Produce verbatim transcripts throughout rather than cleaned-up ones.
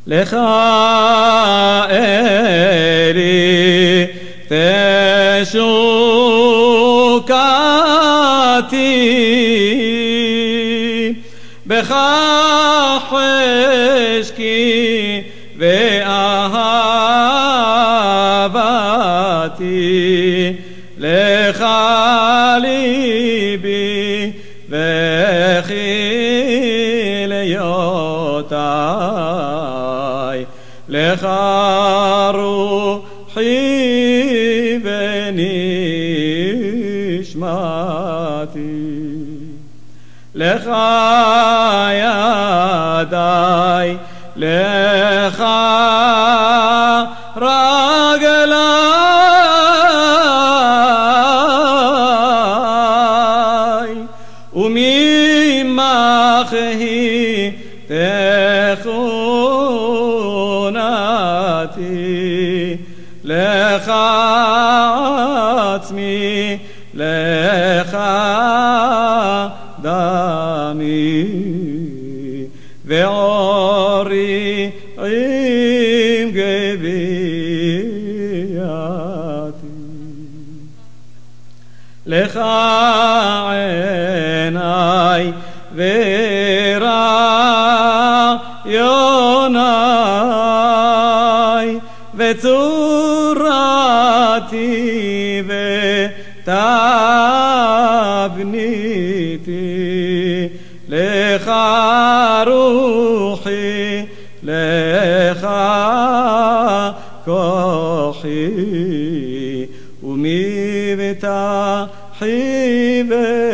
לך אלי תשוקתי, בך חשקי ואהבתי, לך ליבי וכליותי, לך רוחי ונשמתי, לך ידי, לך רגלי, וממך היא תכונתי, לך עצמי, לך דמי, ועורי עם גווייתי, לך עיני ורעיוני, וצורתי ותבניתי, לך רוחי, לך כוחי, ומבטחי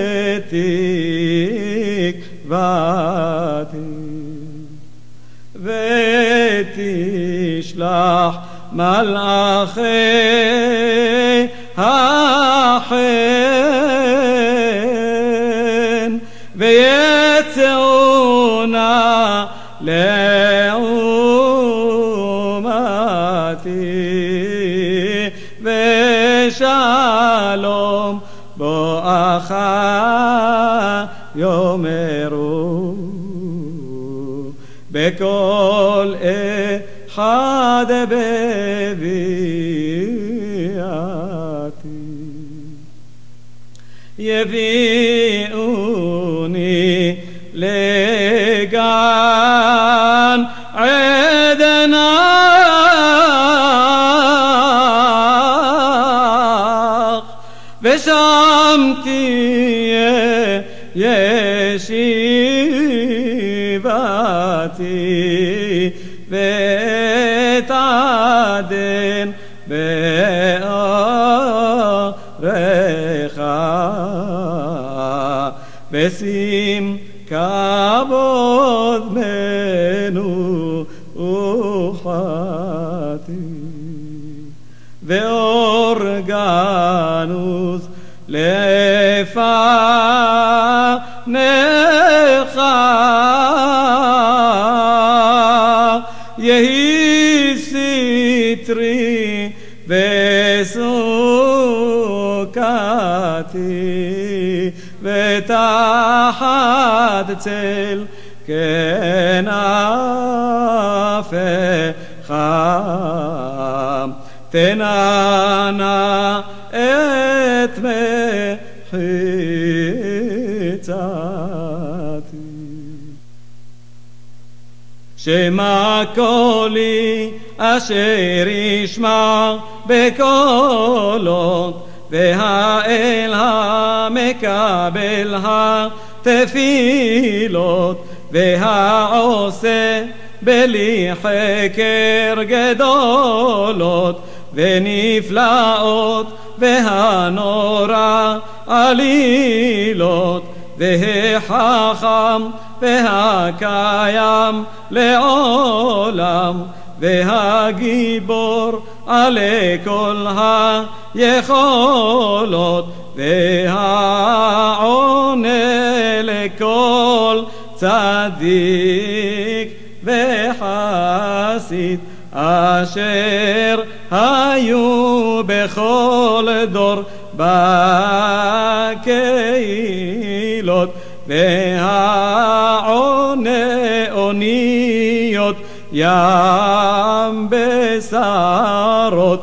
ותקוותי, ותשלח מלאכי החן, ויצאונה לעומתי, ושלום בואכה יאמרו, בכל אחד בביאתי, יביאוני לגן עדנך, ושם תהיה ישיבתי, ותעדן באורך, ושים כבוד מנוחתי, ואור גנוז לפניך, יהי סתרי וסוכתי, ותחת צל כנפיך תנענה את מחיצתי. שמע קולי אשר ישמע בקולות, והאל המקבל התפילות, והעושה בלי חקר גדולות ונפלאות, והנורא עלילות, והחכם והקיים לעולם, והגיבור עלי כל היכולות, והעונה לכל צדיק וחסיד, אשר היו בכל דור בקהילות, והעונה אוניות ים בשרות,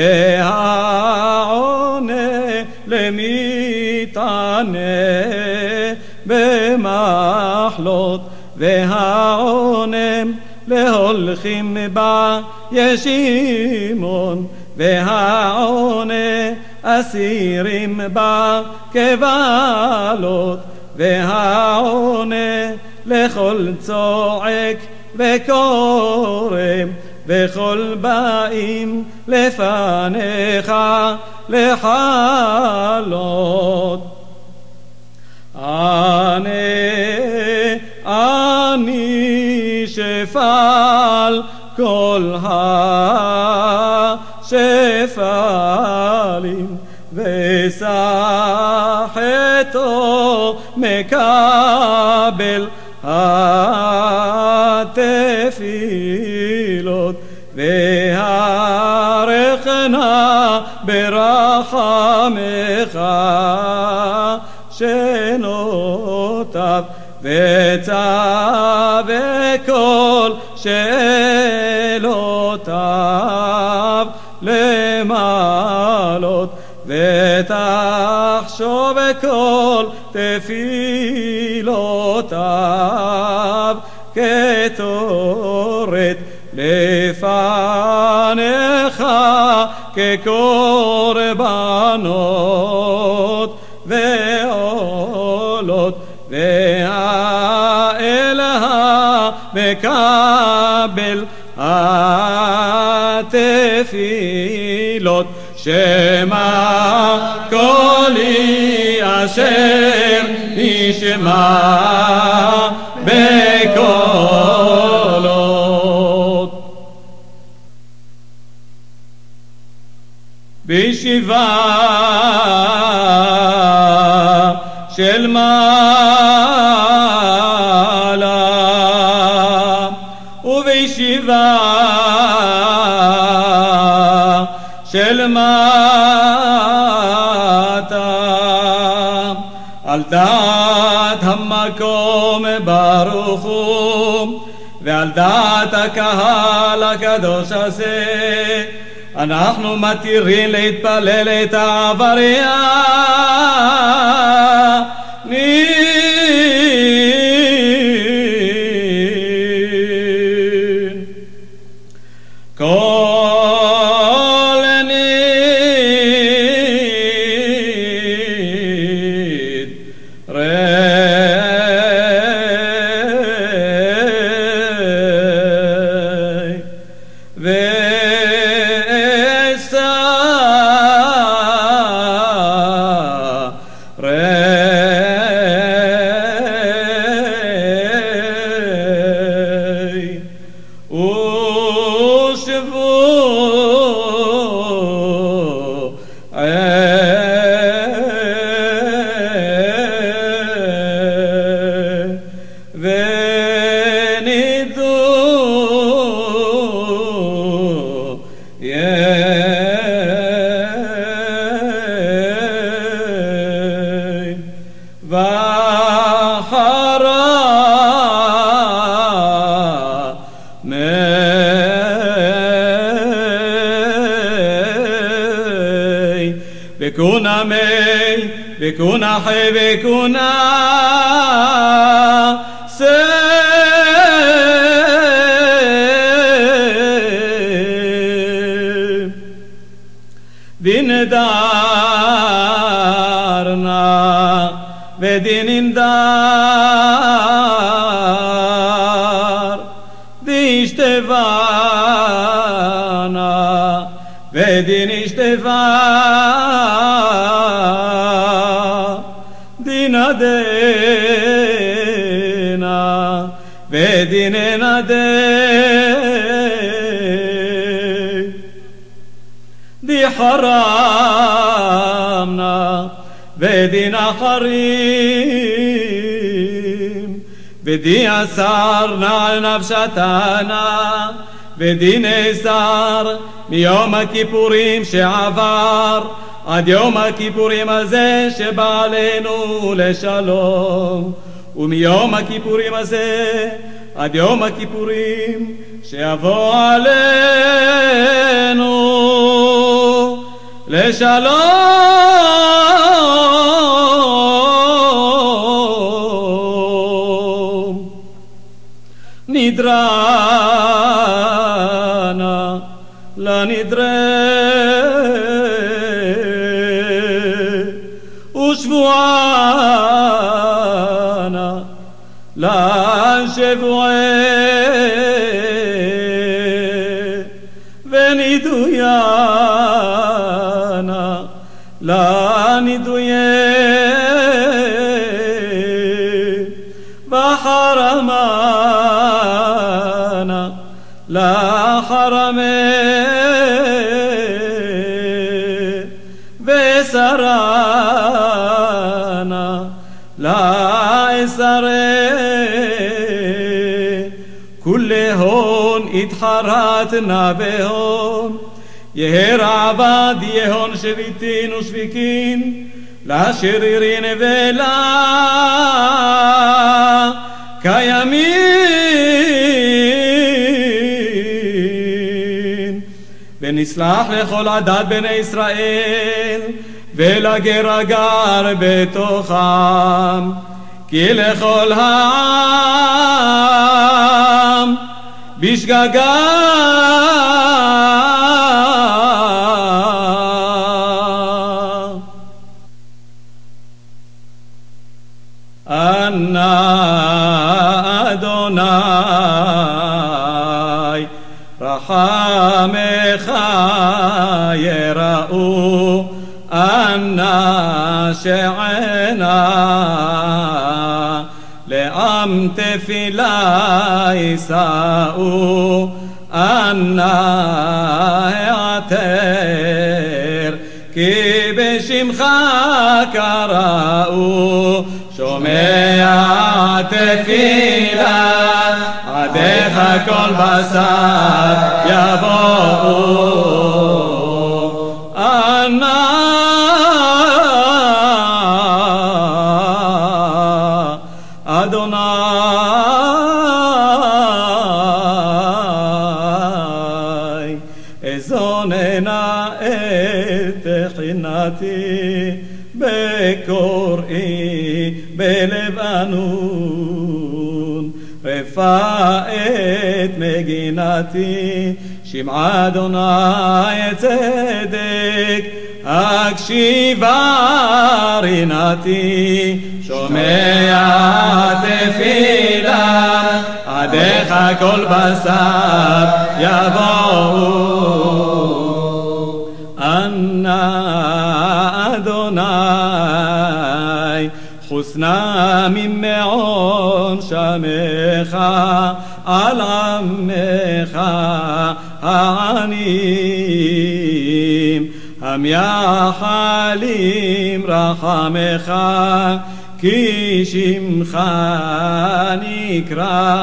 והעונה למטענה במחלות, והעונם להולכים בה ישימון, והעונה אסירים בה כבעלות, והעונה לכל צועק וקורם, וכל באים לפניך לחלות. אני אני שפל כל השפלים, וסחתו מקבל התפילות, והרחנה ברחמך שנותיו, וצווה כל שאלותיו למעלות, ותחשוב כל תפילותיו כתורת לפניך כקורבנות ועולות, והאלה מקבל התפילות. שמע קולי אשר נשמע בקולות. בישיבה של מעלה ובישיבה של מטה, על דעת המקום ברוך הוא, ועל דעת הקהל הקדוש הזה, אנחנו מתירים להתפלל את העבריינים. כל נית ראה بكونا مي بكونا حي بكونا سي دين دارنا ودين دار دي اشتفانا ودين اشتفا دين دينا وديننا دي دي حرامنا ودينا حريم ودي أسرنا على نفشتنا ودي نسار מיום הכיפורים שעבר עד יום הכיפורים הזה שבא עלינו לשלום, ומיום הכיפורים הזה עד יום הכיפורים שיבוא עלינו לשלום. נדרנה לנדרה ושבוענה לשבועי ונידוינה לנידויי וחרמנה לחרמי וסרנה לאסרי כולהון התחרתנה בהון יהר עבד יהון שביטין ושביקין לשרירין ולה קיימין ונסלח לכל עדת בני ישראל ולגר הגר בתוכם כי לכל העם בשגגה אנא אדוני רחמך יראו אנא שענה לעם תפילה יישאו אנא העתר כי בשמך קראו שומע תפילה עדיך כל בשר יבואו אנא אדוני אזוננה את תחינתי בקוראי בלבנון רפא את מגינתי שמע אדוני צדק הקשיבה רינתי שומע תפילה עדיך כל בשר יבואו אנא אדוני חוסנה ממעון שמך על עמך העניים המייחלים רחמך כי שמך נקרא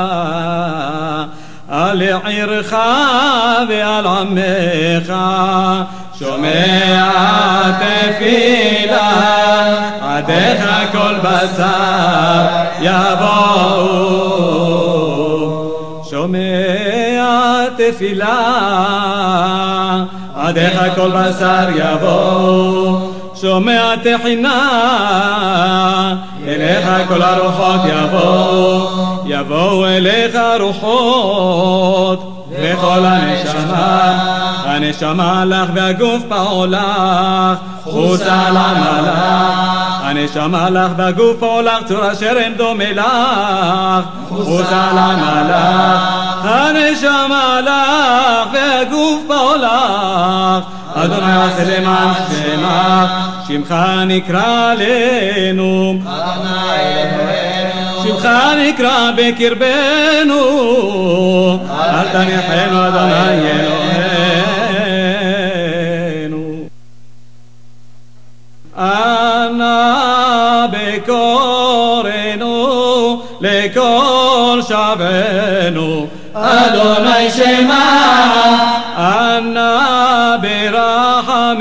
על עירך ועל עמך שומע תפילה עדיך כל בשר יבואו שומע תפילה עדיך כל בשר יבואו שומע תחינה אליך כל הרוחות יבואו יבואו אליך רוחות וכל הנשמה הנשמה לך והגוף פעולך חוסה למלך הנשמה לך והגוף פעולך צור אשר אין דומה לך חוסה למלך הנשמה לך והגוף פעולך אדוני עשה למען שמך שמך נקרא לנו שמך נקרא בקרבנו אל תניחנו אדוני אלוהינו אנא בקורנו לכל שבנו אדוני שמע אנא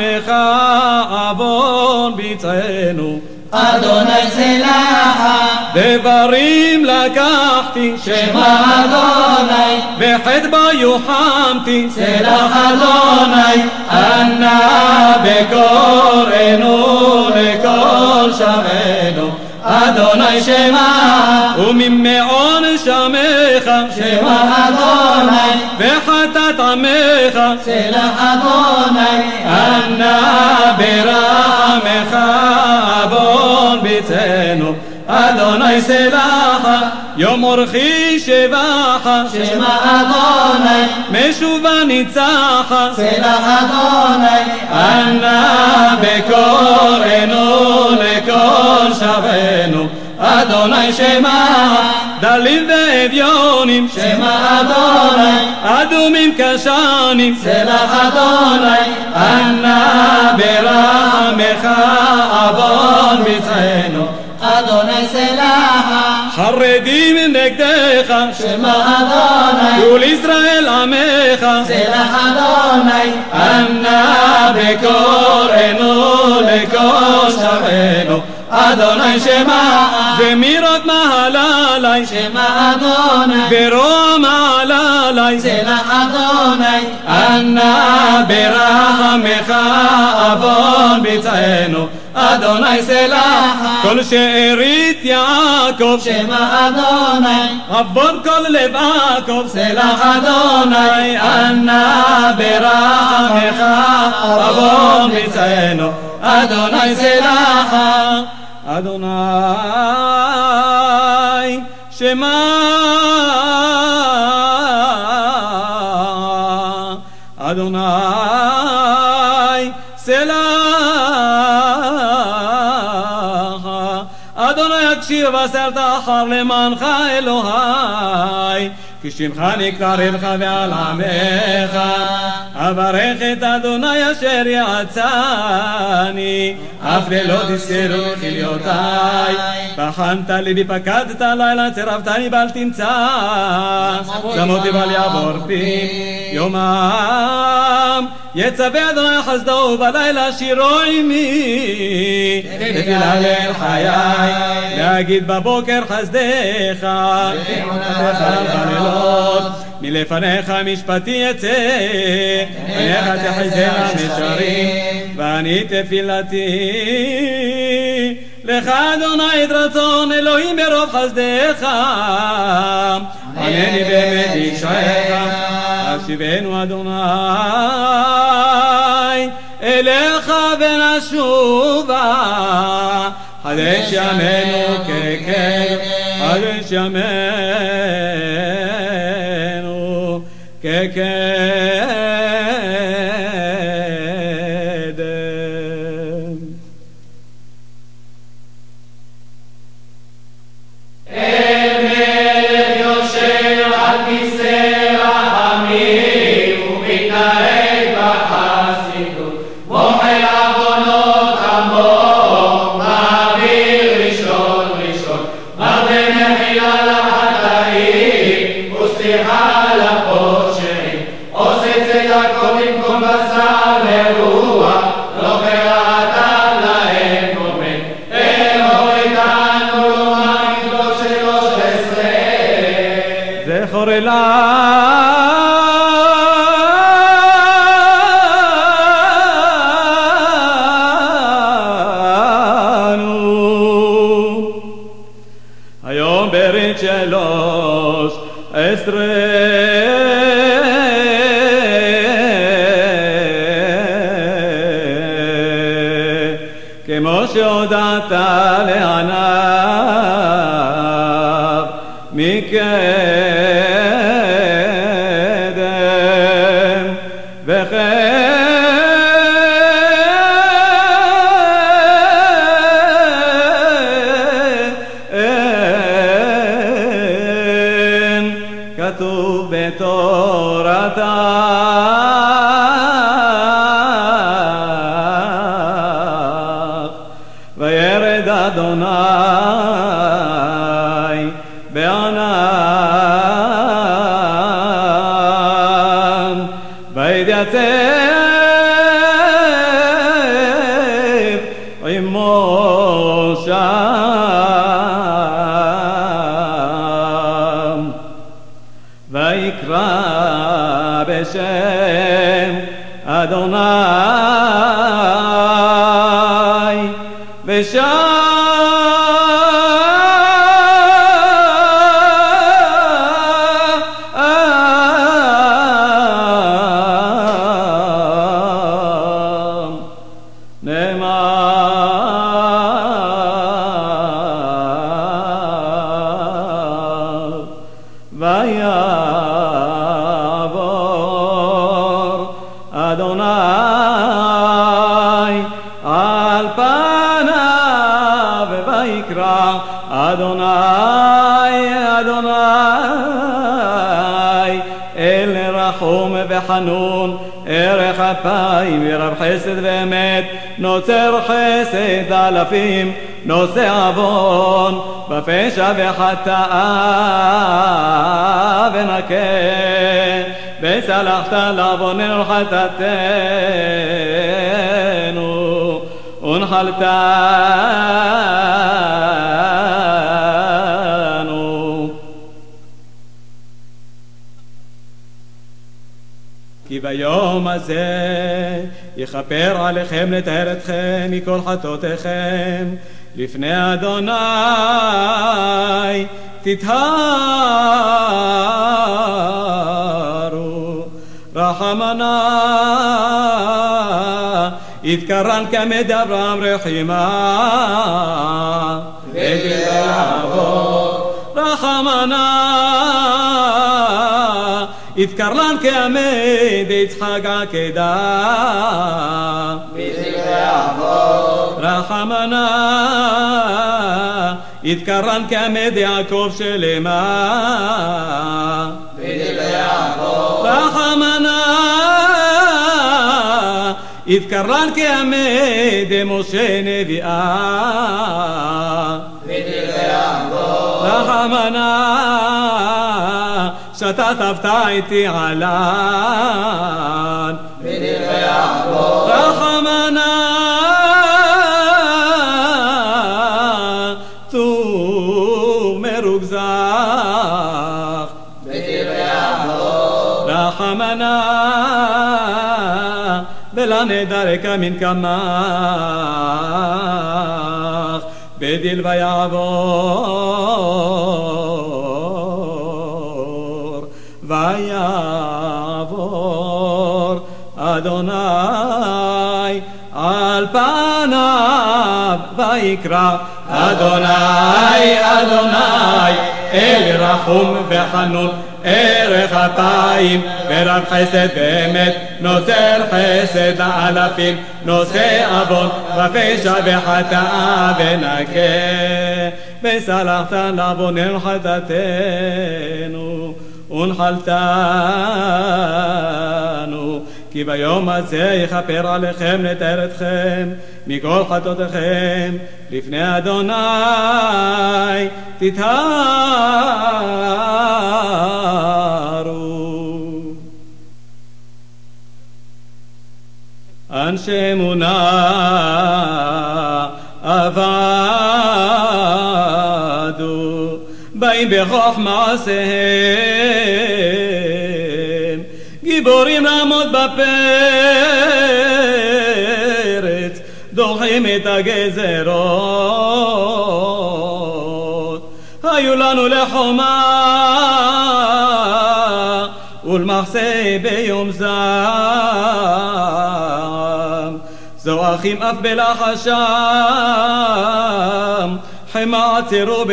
ברחמך עוון ביצענו אדוני סלח דברים לקחתי שמע אדוני, בחטא יוחמתי סלח אדוני, ענה בקוראנו לכל שמענו, אדוני שמע, וממעון שמך שמע אדוני, וחטאת עמך סלח אדוני, ענה ברחמך עוון ביצענו, אדוני סלחה, יום אורכי שבחה, שמע אדוני, משובה ניצחה, סלח אדוני, ענה בקוראנו לכל שבנו, אדוני שמע, דלים ואביונים, שמע אדוני, אדומים כשנים, סלח אדוני, ענה ברחמך עוון ביצענו, אדוני סלחה, חרדים נגדך, שמע אדוני, גדול ישראל עמך, סלח אדוני, ענה בקוראנו לכל שבנו, אדוני שמע, זמירות מעללי, שמע אדוני, ברוע מעללי, סלח אדוני, ענה ברחמך עוון ביצענו, אדוני סלחה, כל שארית יעקב, שמע אדוני, עוון כל לב עקב, סלח אדוני, ענה ברחמך עוון ביצענו, אדוני סלחה, אדוני שמע, אדוני סלחה, אדוני הקשיב וסרת אחר למענך אלוהי, כי שמך נקרא רבך ועל עמך, אברך את אדוני אשר יעצני, אף ללא תזכרו כליותיי, בחנת ליבי פקדת לילה, צירפתני בל תמצא, שמותי בל יעבור פי, יומם יצווה אדוני חסדו ובלילה שירו עמי, תפילה ליל חיי, להגיד בבוקר חסדך, ואמונתך בלילות, מלפניך משפטי יצא, פניך תחזינה משרים, ואני תפילתי לך אדוני את רצון אלוהים ברוב חסדך, ענני באמת ישעך, השיבנו אדוני אליך ונשובה, חדש ימינו כקדם, חדש ימינו כקדם. היום ברית שלוש עשרה כמו שהודעת לעניו מקדם וכן כתוב בתורתה וירד אדוני בענן ויתייצב עמו שם לשם אדוני ושם ויעבור אדוני על פניו ויקרא אדוני אדוני אל רחום וחנון ערך אפיים ורב חסד ואמת נוצר חסד אלפים נושא עוון בפשע וחטאה ונקה וסלחת לעווננו חטאתנו ונחלתנו כי ביום הזה יכפר עליכם לטהר אתכם מכל חטאותיכם לפני אדוני תטהרו רחמנה יתקרן כעמד אברהם רחימה ותעבור רחמנה יתקרן כעמד יצחק עקדה ותעבור רחמנה יתקרן כעמד יעקב שלמה ותעבור רחמנה יתקרן כעמד משה נביאה ותעבור רחמנה שתתפת איתי עלן ותעבור רחמנה טוב מרוגזך ותעבור רחמנה ולנדרק מן קמך בדיל ויעבור ויעבור אדוני על פניו ויקרא אדוני אדוני אל רחום וחנון ערך אפיים ורב חסד ואמת נוצר חסד לאלפים נושא עוון בפשע וחטאה ונקה וסלחת לעווננו חטאתנו ונחלתנו כי ביום הזה יכפר עליכם לטהר אתכם מכל חטאותיכם לפני אדוני תטהרו אנשי אמונה עבדו באים בכוח מעשיהם גיבורים לעמוד בפרץ דוחים את הגזרות היו לנו לחומה ולמחסה ביום זעם זועקים אף בלחשם חמה עצרו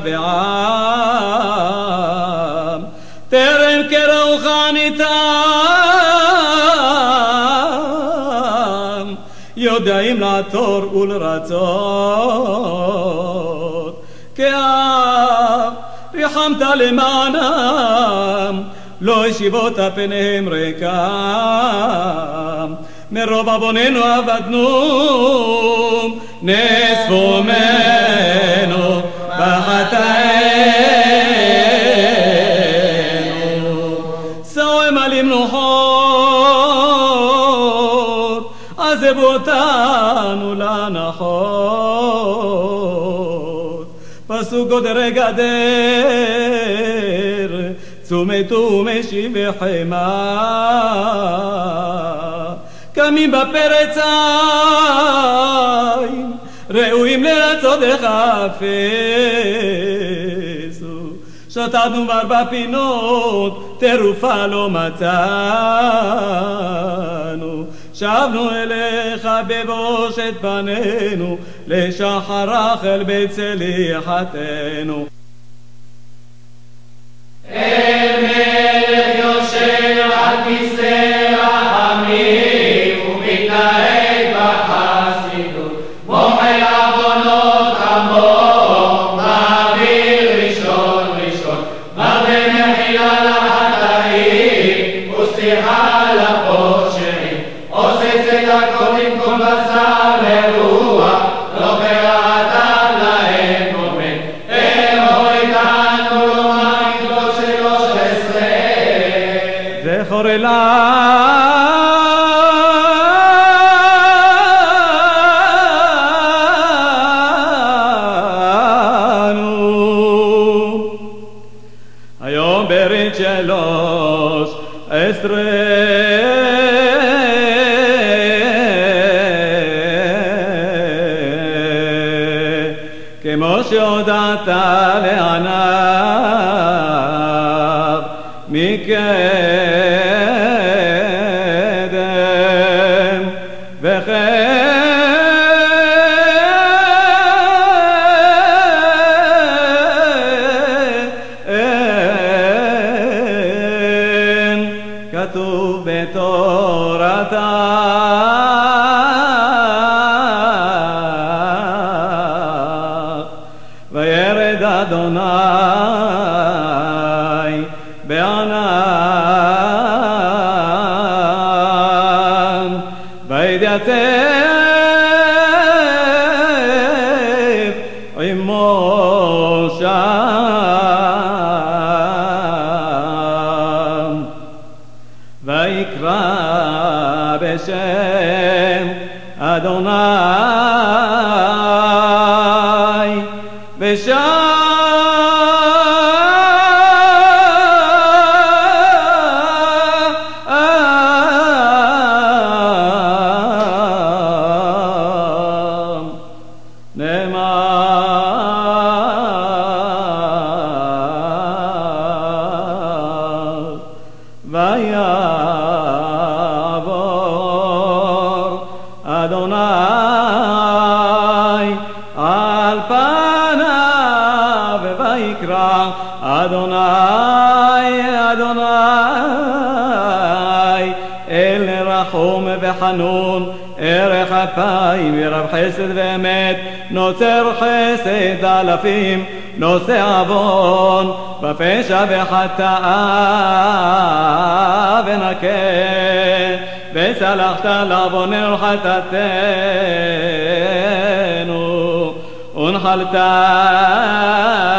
בשבעם טרם קראו חניתם יודעים לעתור ולרצות כאב ריחמת למענם לא השיבות פניהם ריקם מרוב עווננו עבדנו נאספו ממנו בחטאינו סוהם על מנוחות עזבו אותנו לנחות פסוק גדר גדר תשומת ומשיב וחמה קמים בפרץ עין ראויים לרצות חפשו שתתנו בארבע פינות תרופה לא מצאנו שבנו אליך בבושת פנינו לשחרך אל בית צליחתנו אל מלך יושב על כיסא רחמים ומתנהג בחסידות מוחל עוונות עמו מעביר ראשון ראשון מרבה מחילה לחטאים וסליחה לפושעים עושה צדקות עם כל בשר ורוח לא קראת להם עומד אמור איתנו לומר מקדוש שלוש עשרה זכור אליי היום ברית שלוש עשרה כמו שהודעת לעניו מקדם וכן כתוב בתורתה וירד אדוני בענן ויתייצב עמו שם ויקרא בשם אדוני ושם נאמר ויעבור אדוני על פניו ויקרא אדוני אדוני אל רחום וחנון ערך אפיים ורב חסד ואמת נוצר חסד אלפים נושא עוון בפשע וחטאה ונקה וסלחת לעווננו חטאתנו ונחלת